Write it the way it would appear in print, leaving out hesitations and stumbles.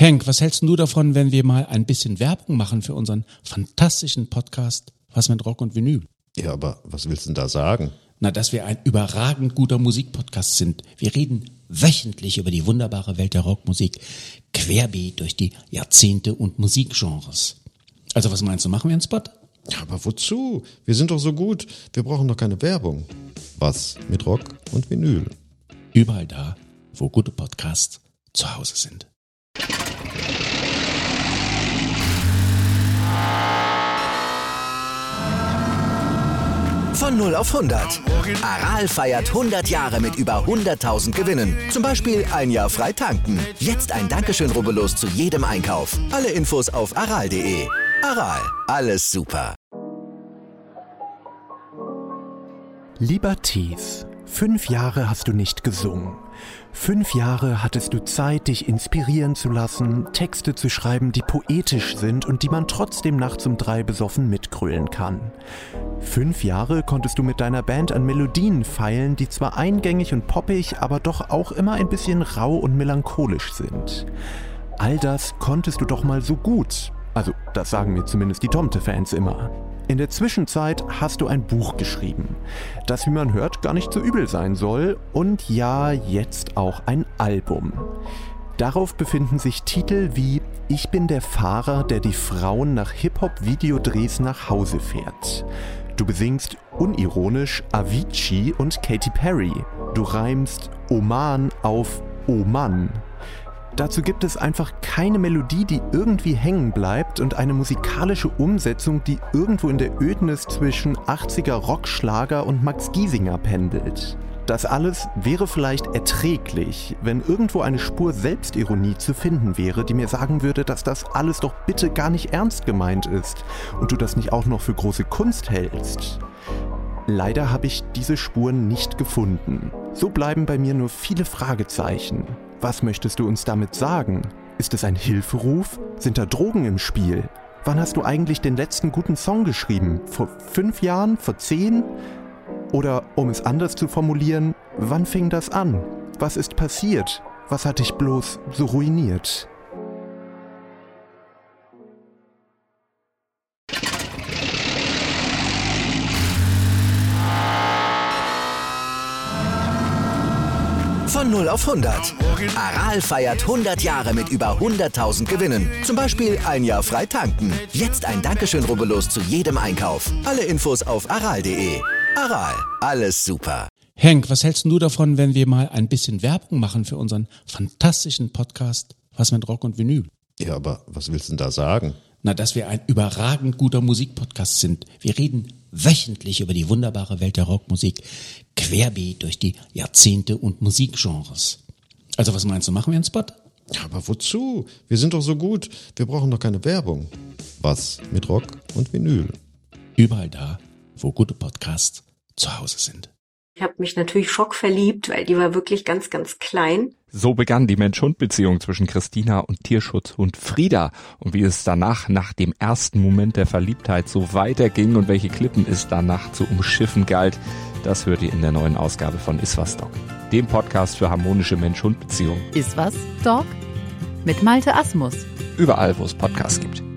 Henk, was hältst du davon, wenn wir mal ein bisschen Werbung machen für unseren fantastischen Podcast Was mit Rock und Vinyl? Ja, aber was willst du denn da sagen? Na, dass wir ein überragend guter Musikpodcast sind. Wir reden wöchentlich über die wunderbare Welt der Rockmusik, querbeet durch die Jahrzehnte und Musikgenres. Also was meinst du, machen wir einen Spot? Ja, aber wozu? Wir sind doch so gut. Wir brauchen doch keine Werbung. Was mit Rock und Vinyl? Überall da, wo gute Podcasts zu Hause sind. Von 0 auf 100. Aral feiert 100 Jahre mit über 100.000 Gewinnen. Zum Beispiel ein Jahr frei tanken. Jetzt ein Dankeschön, rubbellos zu jedem Einkauf. Alle Infos auf aral.de. Aral, alles super. Lieber Thies, 5 Jahre hast du nicht gesungen. 5 Jahre hattest du Zeit, dich inspirieren zu lassen, Texte zu schreiben, die poetisch sind und die man trotzdem nachts um 3 besoffen mitgrölen kann. 5 Jahre konntest du mit deiner Band an Melodien feilen, die zwar eingängig und poppig, aber doch auch immer ein bisschen rau und melancholisch sind. All das konntest du doch mal so gut. Also, das sagen mir zumindest die Tomte-Fans immer. In der Zwischenzeit hast du ein Buch geschrieben, das, wie man hört, gar nicht so übel sein soll, und ja, jetzt auch ein Album. Darauf befinden sich Titel wie Ich bin der Fahrer, der die Frauen nach Hip-Hop-Videodrehs nach Hause fährt. Du besingst unironisch Avicii und Katy Perry. Du reimst Oman auf Oh Mann. Dazu gibt es einfach keine Melodie, die irgendwie hängen bleibt, und eine musikalische Umsetzung, die irgendwo in der Ödnis zwischen 80er Rockschlager und Max Giesinger pendelt. Das alles wäre vielleicht erträglich, wenn irgendwo eine Spur Selbstironie zu finden wäre, die mir sagen würde, dass das alles doch bitte gar nicht ernst gemeint ist und du das nicht auch noch für große Kunst hältst. Leider habe ich diese Spuren nicht gefunden. So bleiben bei mir nur viele Fragezeichen. Was möchtest du uns damit sagen? Ist es ein Hilferuf? Sind da Drogen im Spiel? Wann hast du eigentlich den letzten guten Song geschrieben? Vor 5 Jahren? Vor 10? Oder, um es anders zu formulieren, wann fing das an? Was ist passiert? Was hat dich bloß so ruiniert? Von 0 auf 100. Aral feiert 100 Jahre mit über 100.000 Gewinnen. Zum Beispiel ein Jahr frei tanken. Jetzt ein Dankeschön, rubbellos zu jedem Einkauf. Alle Infos auf aral.de. Aral, alles super. Henk, was hältst du davon, wenn wir mal ein bisschen Werbung machen für unseren fantastischen Podcast Was mit Rock und Vinyl? Ja, aber was willst du denn da sagen? Na, dass wir ein überragend guter Musikpodcast sind. Wir reden wöchentlich über die wunderbare Welt der Rockmusik, querbeet durch die Jahrzehnte und Musikgenres. Also was meinst du, machen wir einen Spot? Ja, aber wozu? Wir sind doch so gut. Wir brauchen doch keine Werbung. Was mit Rock und Vinyl? Überall da, wo gute Podcasts zu Hause sind. Ich habe mich natürlich schockverliebt, weil die war wirklich ganz, ganz klein. So begann die Mensch-Hund-Beziehung zwischen Christina und Tierschutzhund Frieda. Und wie es danach, nach dem ersten Moment der Verliebtheit, so weiterging und welche Klippen es danach zu umschiffen galt, das hört ihr in der neuen Ausgabe von Iswas Dog, dem Podcast für harmonische Mensch-Hund-Beziehungen. Iswas Dog mit Malte Asmus. Überall, wo es Podcasts gibt.